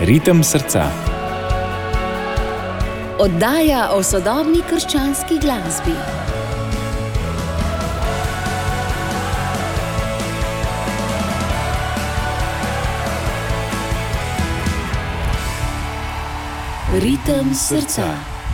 Ritem srca. Oddaja o sodobni krščanski glasbi. Ritem srca.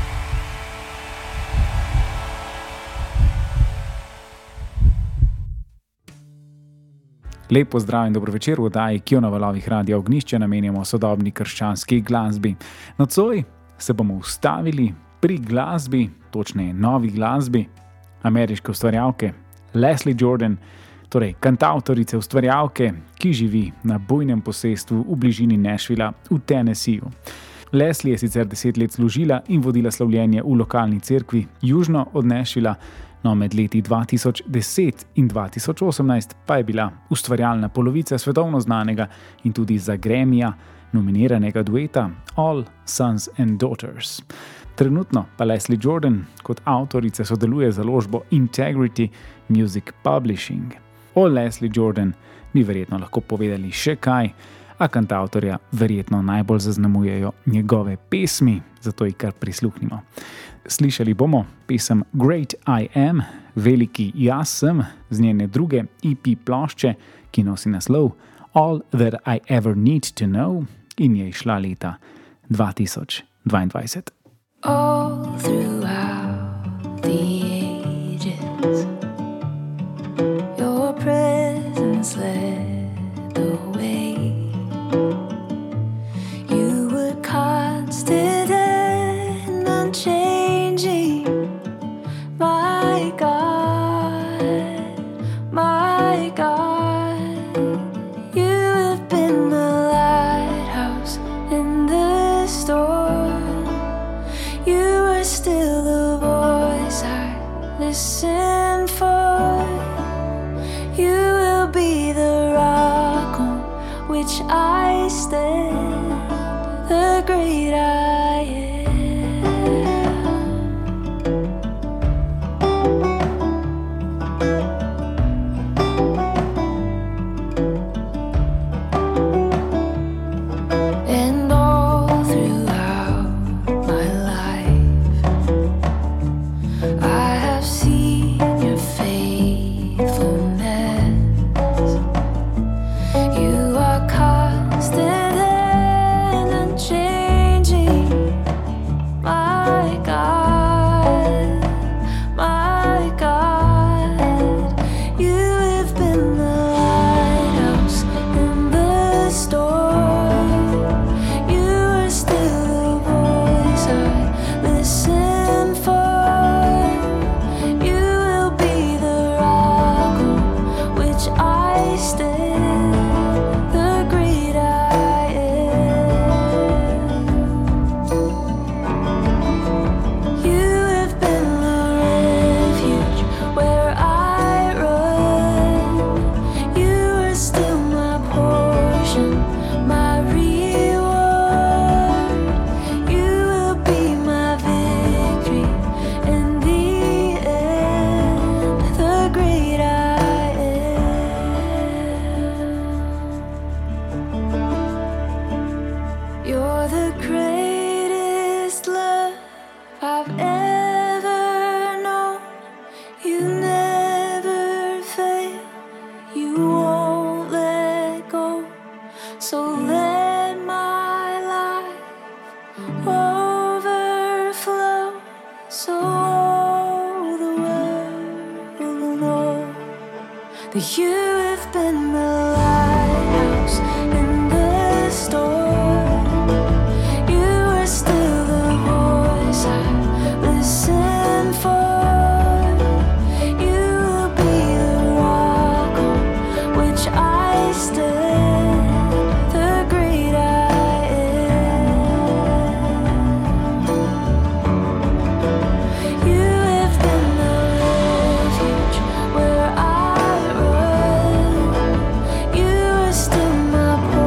Lep pozdrav in dobro večer v oddaji, ki jo na valovih Radia Ognjišče namenjamo sodobni krščanski glasbi. Nocoj se bomo ustavili pri glasbi, točneje novi glasbi, ameriške ustvarjalke Leslie Jordan, torej kantavtorice ustvarjalke, ki živi na bujnem posestvu v bližini Nashvilla v Tennesseeju. Leslie je sicer 10 let služila in vodila slavljenje v lokalni cerkvi južno od Nashvilla, no med leti 2010 in 2018 pa je bila ustvarjalna polovica svetovno znanega in tudi za Grammyja nominiranega dueta All Sons and Daughters. Trenutno pa Leslie Jordan kot avtorica sodeluje z založbo Integrity Music Publishing. O Leslie Jordan bi verjetno lahko povedali še kaj, a kantavtorja verjetno najbolj zaznamujejo njegove pesmi, zato ji kar prisluhnimo. Slišali bomo pesem Great I Am, veliki jaz sem, z njene druge EP plošče, ki nosi naslov All That I Ever Need to Know in je išla leta 2022. All throughout the ages, your presence led the way. You were constant and unchanging, my God, my God. You have been the lighthouse in the storm. You are still the voice I listen for. You will be the rock on which I stand, the great I am. And all throughout my life, I have seen your faithfulness. You are constant and unchanging, my God, my God. You have been the lighthouse in the storm. You are still the voice I listen for. You will be the rock on which I stand, the great I am. You have been the refuge where I run. You are still my portion, my reward. You will be my victory in the end, the great I am. You're the greatest love I've ever known. You never fail, you won't let go. So let my life overflow, so all the world will know that you have been the lighthouse in the storm. You are still the voice I listen for. You will be the rock on which I stand, the great I am. You have been the refuge where I run. You are still my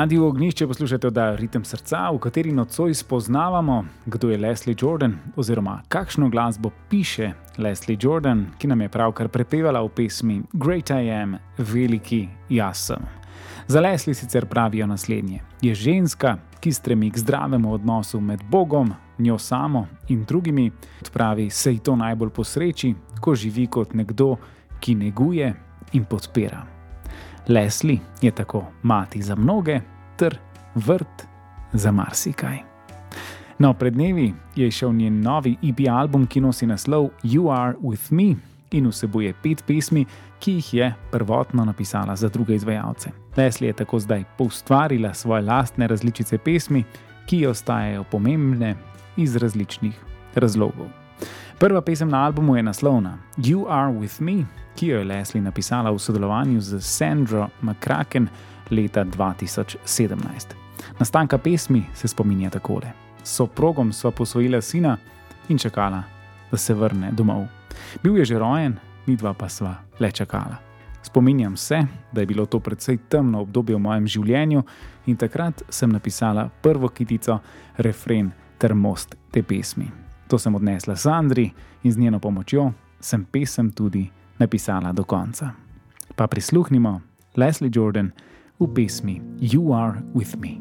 Radiu Ognišče poslušate oddajo Ritem srca, v kateri nocoj spoznavamo, kdo je Leslie Jordan oziroma kakšno glasbo piše Leslie Jordan, ki nam je pravkar prepevala v pesmi Great I Am, veliki jaz sem. Za Leslie sicer pravijo naslednje: je ženska, ki stremi k zdravemu odnosu med Bogom, njo samo in drugimi, pravi, se ji to najbolj posreči, ko živi kot nekdo, ki neguje in podpira. Leslie je tako mati za mnoge, ter vrt za marsikaj. No, pred dnevi je šel njen novi EP album, ki nosi naslov You Are With Me in vsebuje 5 pesmi, ki jih je prvotno napisala za druge izvajalce. Leslie je tako zdaj poustvarila svoje lastne različice pesmi, ki ostajajo pomembne iz različnih razlogov. Prva pesem na albumu je naslovna You Are With Me, ki jo je Leslie napisala v sodelovanju z Sandro McCracken leta 2017. Nastanka pesmi se spominja takole: s soprogom sva posvojila sina in čakala, da se vrne domov. Bil je že rojen, midva pa sva le čakala. Spominjam se, da je bilo to precej temno obdobje v mojem življenju in takrat sem napisala prvo kitico, refren ter most te pesmi. To sem odnesla Sandri in z njeno pomočjo sem pesem tudi napisala do konca. Pa prisluhnimo Leslie Jordan v pesmi You Are With Me.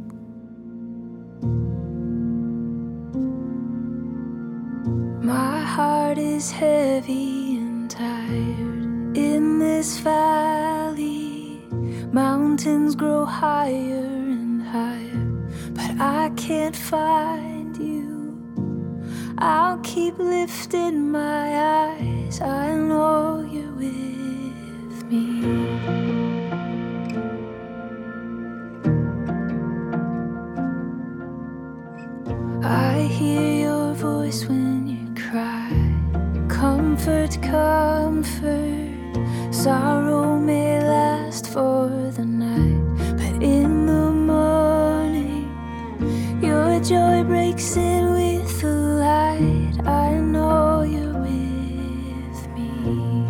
My heart is heavy and tired in this valley. Mountains grow higher and higher, but I can't find you. I'll keep lifting my eyes, I know you're with me. I hear your voice when you cry. Comfort, comfort. Sorrow may last for the night, but in the morning your joy breaks in with the light. I know you're with me.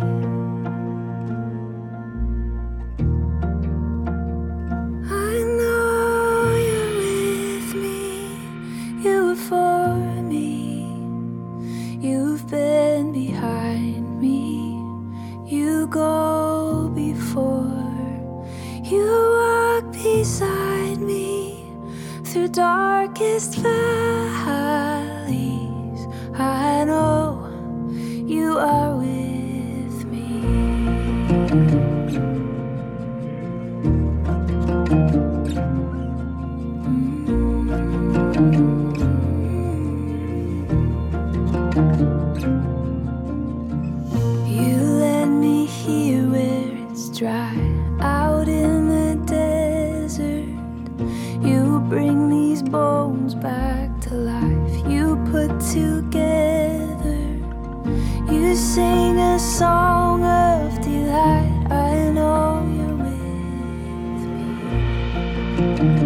I know you're with me. You were for me. You've been behind me. You go before. You walk beside me through darkest valleys. I know you are with me. You led me here where it's dry, out in the desert. You bring these bones back to life. You put together. You sing a song of delight. I know you're with me.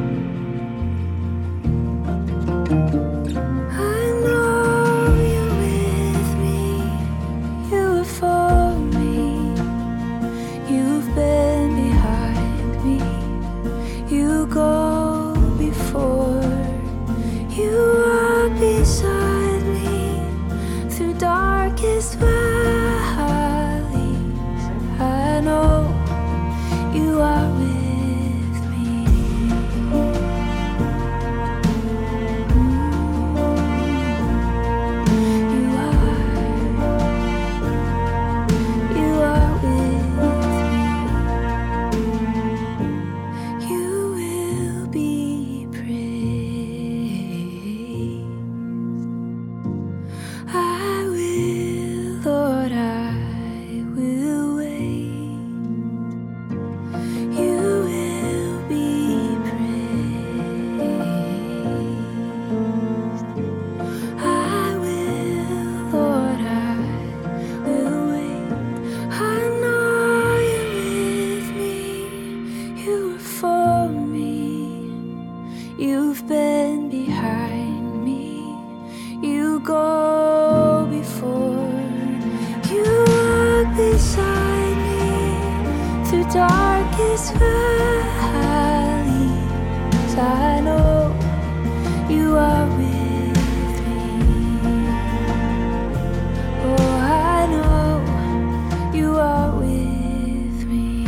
I know you're with me. You were for me. You've been behind me. You go before. You walk beside me through darkest valleys. you are with me. Oh, I know you are with me.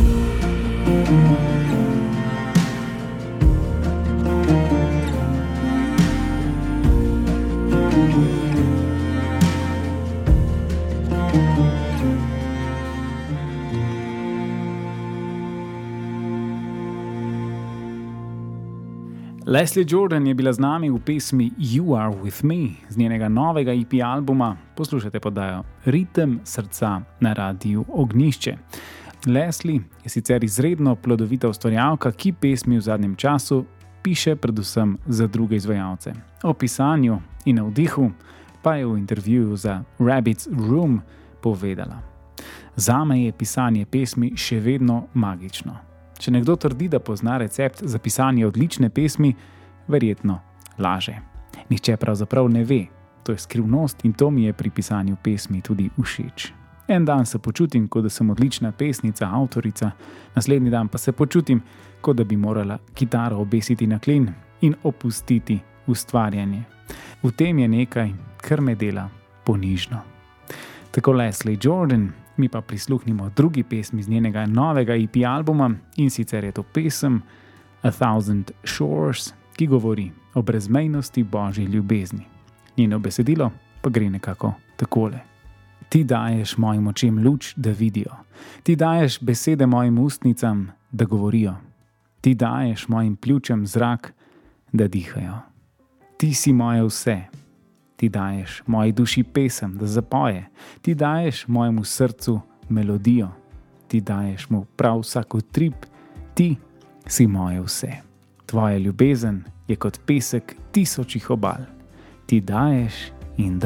Leslie Jordan je bila z nami v pesmi You Are With Me z njenega novega EP albuma. Poslušajte podajo Ritem srca na radiju Ognjišče. Leslie je sicer izredno plodovita ustvarjalka, ki pesmi v zadnjem času piše predvsem za druge izvajalce. O pisanju in navdihu pa je v intervjuju za Rabbit's Room povedala: Zame je pisanje pesmi še vedno magično. Če nekdo trdi, da pozna recept za pisanje odlične pesmi, verjetno laže. Nihče pravzaprav ne ve. To je skrivnost in to mi je pri pisanju pesmi tudi všeč. En dan se počutim, kot da sem odlična pesnica, avtorica, naslednji dan pa se počutim, kot da bi morala kitaro obesiti na klin in opustiti ustvarjanje. V tem je nekaj, kar me dela ponižno. Tako Leslie Jordan. Mi pa prisluhnimo drugi pesmi z njenega novega EP albuma in sicer je to pesem A Thousand Shores, ki govori o brezmejnosti Božje ljubezni. Njeno besedilo pa gre nekako takole. Ti daješ mojim očem luč, da vidijo. Ti daješ besede mojim ustnicam, da govorijo. Ti daješ mojim pljučem zrak, da dihajo. Ti si moje vse. Ti daješ moji duši pesem, da zapoje. Ti daješ mojemu srcu melodijo. Ti daješ mu prav vsak utrip. Ti si moje vse. Tvoja ljubezen je kot pesek tisočih obal. Ti daješ in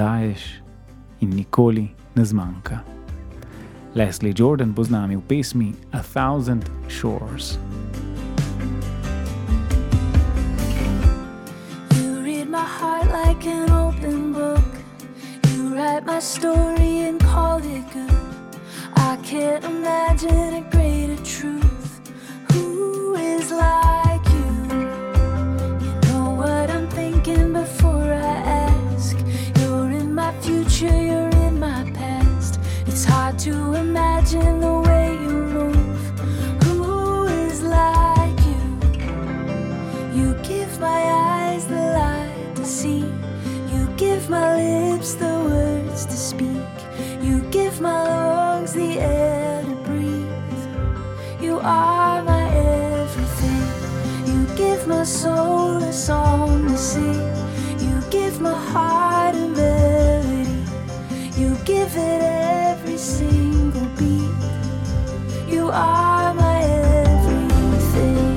nikoli ne zmanjka. Leslie Jordan bo z nami v pesmi A Thousand Shores. You read my heart like an open book. You write my story and call it good. I can't imagine a greater truth. Who is like you? You know what I'm thinking before I ask. You're in my future, you're in my past. It's hard to imagine the way you move. Who is like you? You give my eyes the light to see. You give my lips the words to speak. You give my lungs the air to breathe. You are my everything. You give my soul a song to sing. You give my heart a melody. You give it every single beat. You are my everything.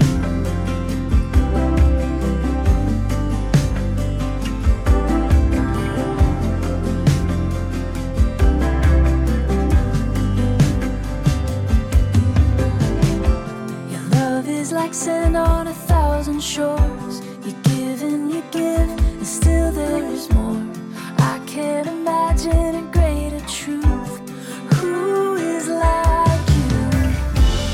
Your love is like sand on 1,000 shores. You give and you give, and still there is more. I can't imagine a greater truth. Who is like you?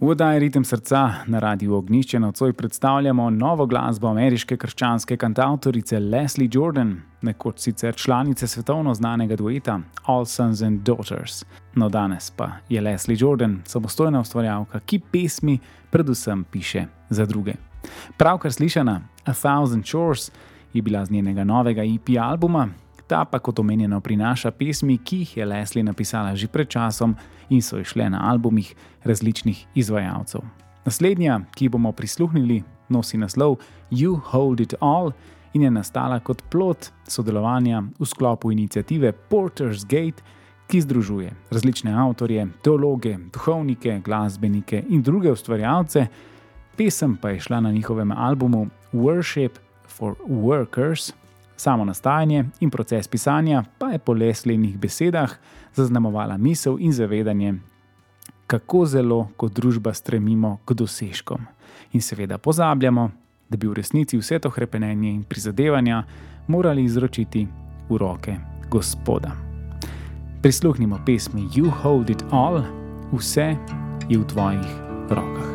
V oddaji Ritem srca na Radiu Ognjišče nocoj predstavljamo novo glasbo ameriške krščanske kantavtorice Leslie Jordan, nekoč sicer članice svetovno znanega dueta All Sons and Daughters. No, danes pa je Leslie Jordan samostojna ustvarjalka, ki pesmi predvsem piše za druge. Pravkar slišana A Thousand Shores je bila z njenega novega EP albuma, ta pa kot omenjeno prinaša pesmi, ki jih je Leslie napisala že pred časom in so išle na albumih različnih izvajalcev. Naslednja, ki bomo prisluhnili, nosi naslov You Hold It All in je nastala kot plod sodelovanja v sklopu iniciative Porter's Gate, ki združuje različne avtorje, teologe, duhovnike, glasbenike in druge ustvarjalce. Pesem pa je šla na njihovem albumu Worship for Workers. Samo nastajanje in proces pisanja pa je po Lesliejinih besedah zaznamovala misel in zavedanje, kako zelo kot družba stremimo k dosežkom. In seveda pozabljamo, da bi v resnici vse to hrepenenje in prizadevanja morali izročiti v roke Gospoda. Prisluhnimo pesmi You Hold It All, vse je v tvojih rokah.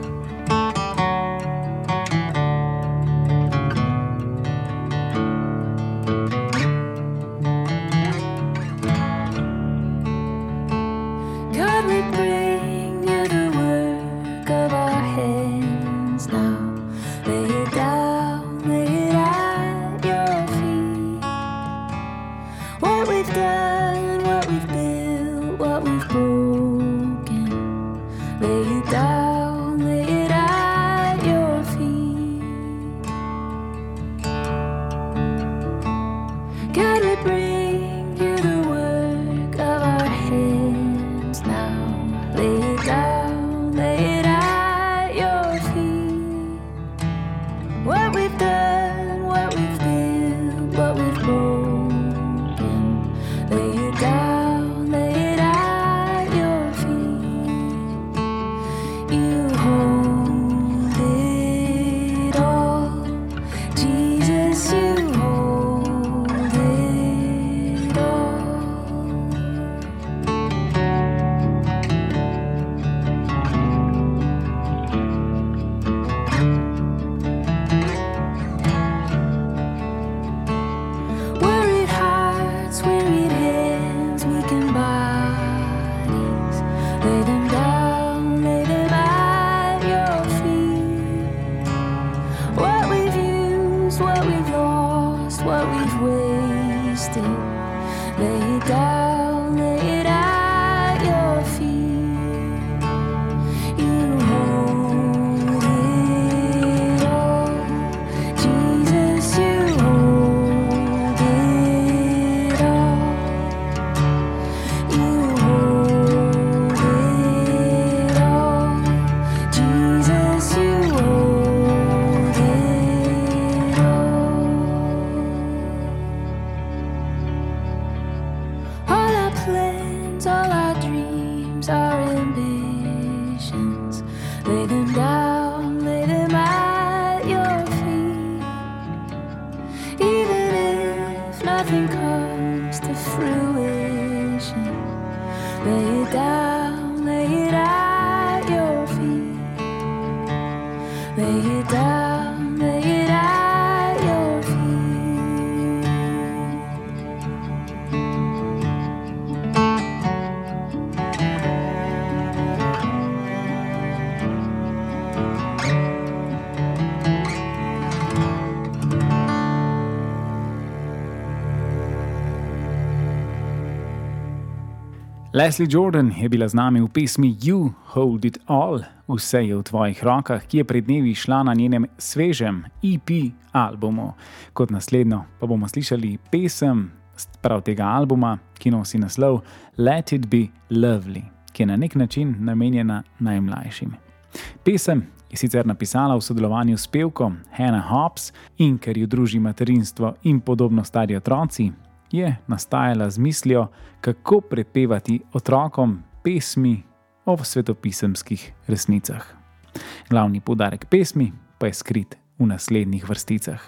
Leslie Jordan je bila z nami v pesmi You Hold It All, vse je v tvojih rokah, ki je pred dnevi šla na njenem svežem EP albumu. Kot naslednjo pa bomo slišali pesem prav tega albuma, ki nosi naslov Let It Be Lovely, ki je na nek način namenjena najmlajšim. Pesem je sicer napisala v sodelovanju s pevko Hannah Hobbs in ker jo druži materinstvo in podobno stari otroci, je nastajala z mislijo, kako prepevati otrokom pesmi o svetopisemskih resnicah. Glavni poudarek pesmi pa je skrit v naslednjih vrsticah.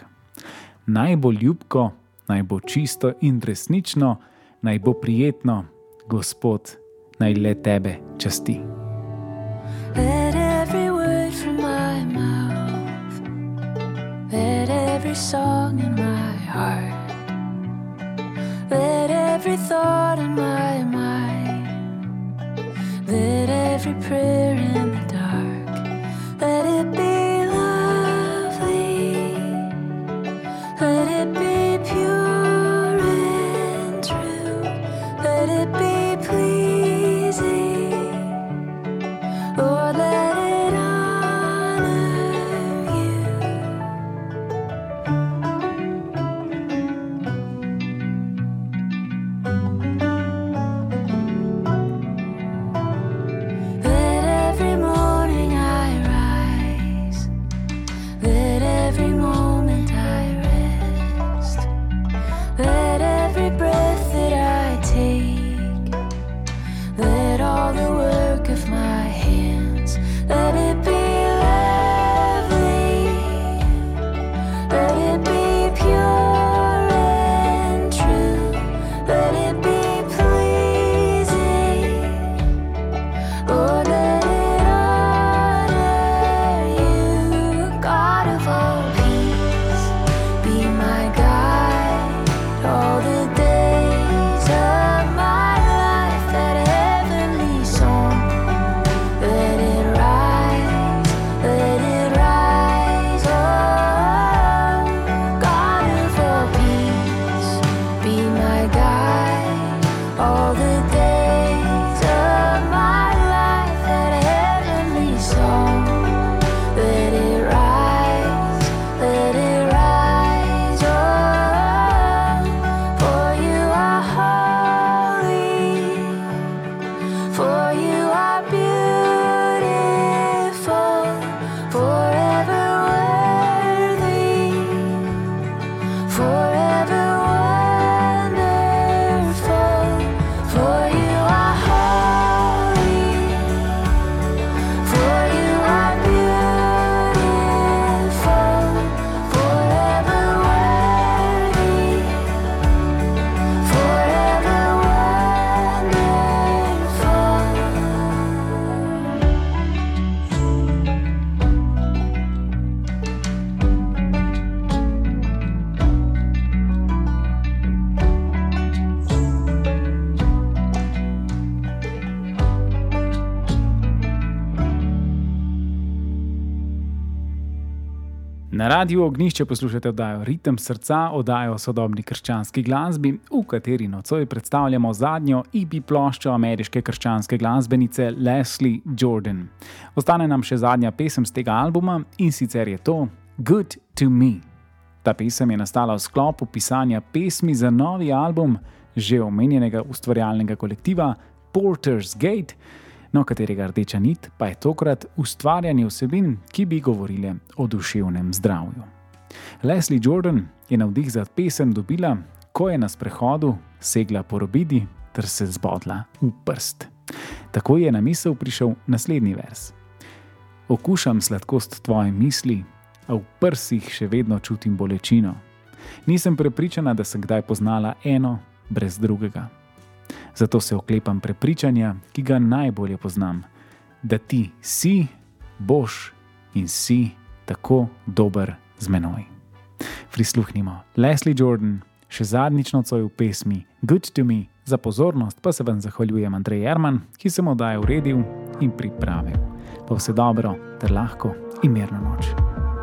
Naj bo ljubko, naj bo čisto in resnično, naj bo prijetno, Gospod, naj le tebe časti. Let every every song in my heart. Let every thought in my mind, let every prayer in the dark, let it be lovely, let it be pure and true, let it be pleasing, Lord, let it honor you. Let every morning I rise, let every moment I rest, let every breath that I take, let all the work of my hands, let it be lovely, let it be pure and true, let it be pleasing, Lord, let it honor you. God of all peace, be my guide all the days of my life. That heavenly song, let it rise, oh, God of all peace, be my guide all the days of my life. That heavenly song, let it rise, oh, for you are holy, for you are beautiful, forever worthy, forever wonderful, for you are holy, for you are beautiful, forever worthy, forever Na Radiu Ognjišče poslušate oddajo Ritem srca, oddajo o sodobni krščanski glasbi, v kateri nocoj predstavljamo zadnjo EP ploščo ameriške krščanske glasbenice Leslie Jordan. Ostane nam še zadnja pesem z tega albuma in sicer je to Good to Me. Ta pesem je nastala v sklopu pisanja pesmi za novi album že omenjenega ustvarjalnega kolektiva Porter's Gate, no katerega rdeča nit pa je tokrat ustvarjanje vsebin, ki bi govorile o duševnem zdravju. Leslie Jordan je navdih za pesem dobila, ko je na sprehodu segla po robidi ter se zbodla v prst. Tako je na misel prišel naslednji vers. Okušam sladkost tvoje misli, a v prsih še vedno čutim bolečino. Nisem prepričana, da sem kdaj poznala eno brez drugega. Zato se oklepam prepričanja, ki ga najbolje poznam, da ti si, boš in si tako dober z menoj. Prisluhnimo Leslie Jordan, še zadnjič nocoj v pesmi Good to Me. Za pozornost pa se vam zahvaljujem Andrej Jerman, ki sem oddajo uredil in pripravil. Pa vse dobro ter lahko in mirno noč.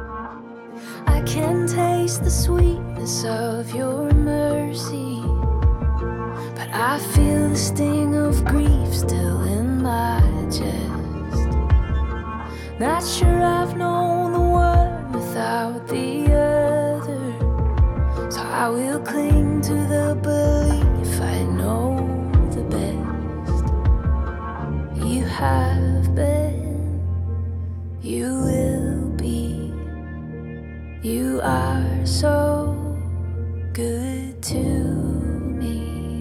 I can taste the sweetness of your mercy, but I feel the sting of grief still in my chest. Not sure I've known the one without the other, so I will cling to the belief I know the best. You have been, you will be, you are so good to me.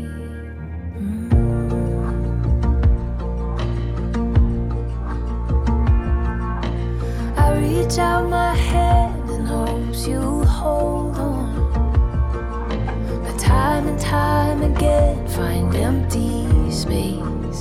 I reach out my hand in hopes you'll hold on, but time and time again find empty space.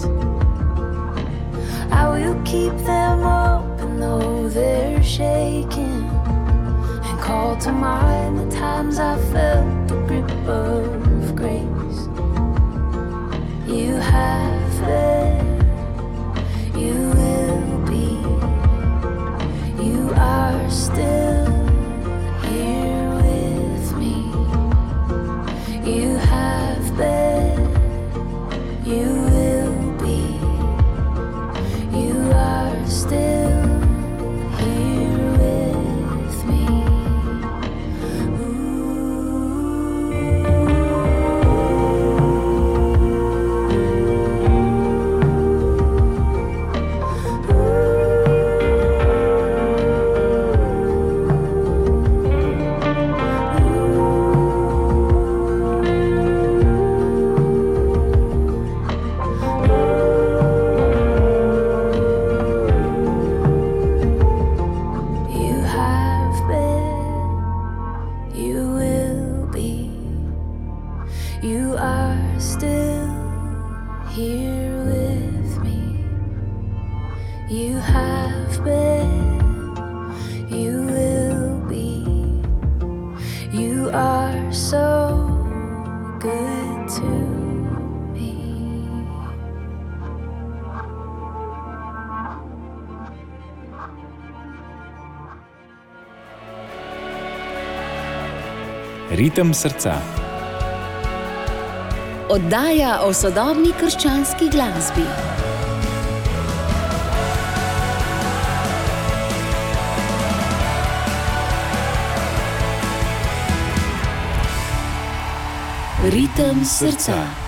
I will keep them open though they're shaking, and call Call to mind the times I felt the grip of grace. You have been, you will be, you are still here with me. You have been, you will be, you are still here with me. You have been, you will be, you are still here with me. You have been, you will be, you are so good to me. Ritem srca. Oddaja o sodobni krščanski glasbi. Ritem srca.